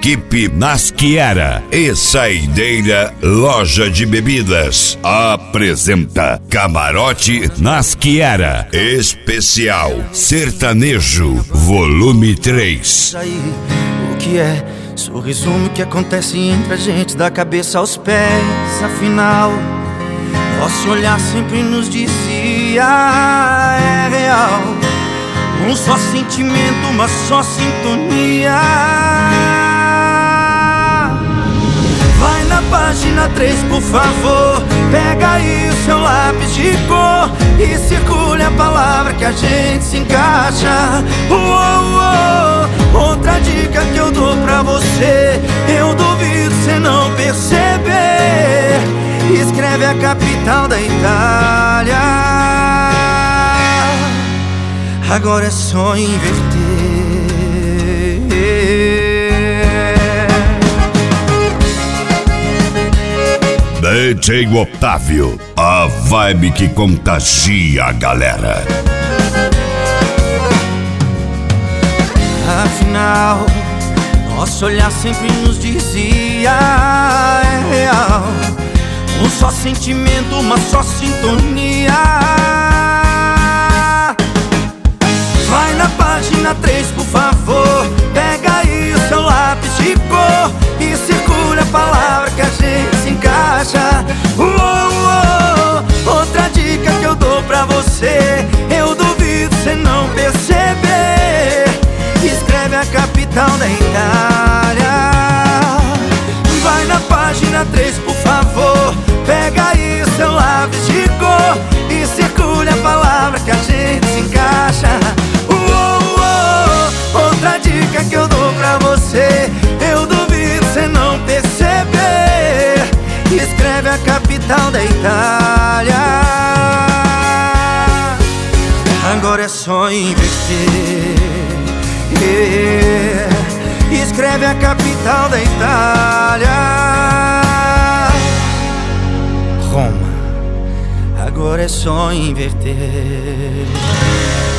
Equipe Nasciera e Saideira Loja de Bebidas apresenta Camarote Nasciera Especial Sertanejo Volume 3. Aí, o que é? Só resumo o que acontece entre a gente, da cabeça aos pés. Afinal, nosso olhar sempre nos dizia: é real. Um só sentimento, uma só sintonia. Vai na página 3, por favor. Pega aí o seu lápis de cor e circule a palavra que a gente se encaixa. Outra dica que eu dou pra você, eu duvido cê não perceber. Escreve a capital da Itália. Agora é só inverter. DJ Otávio, a vibe que contagia a galera. Afinal, nosso olhar sempre nos dizia: é real. Um só sentimento, uma só sintonia. Vai na página 3, por favor. Pega aí o seu lápis de cor e circula a palavra que a gente se encaixa. Outra dica que eu dou pra você, eu duvido cê não perceber. Escreve a capital da Itália. Vai na página 3, por favor. Pega aí o seu lápis de cor e circule a palavra que a gente se encaixa. Outra dica que eu dou pra você, eu duvido cê não perceber. Escreve a capital da Itália. Agora é só inverter. Escreve a capital da Itália. Roma. Agora é só inverter.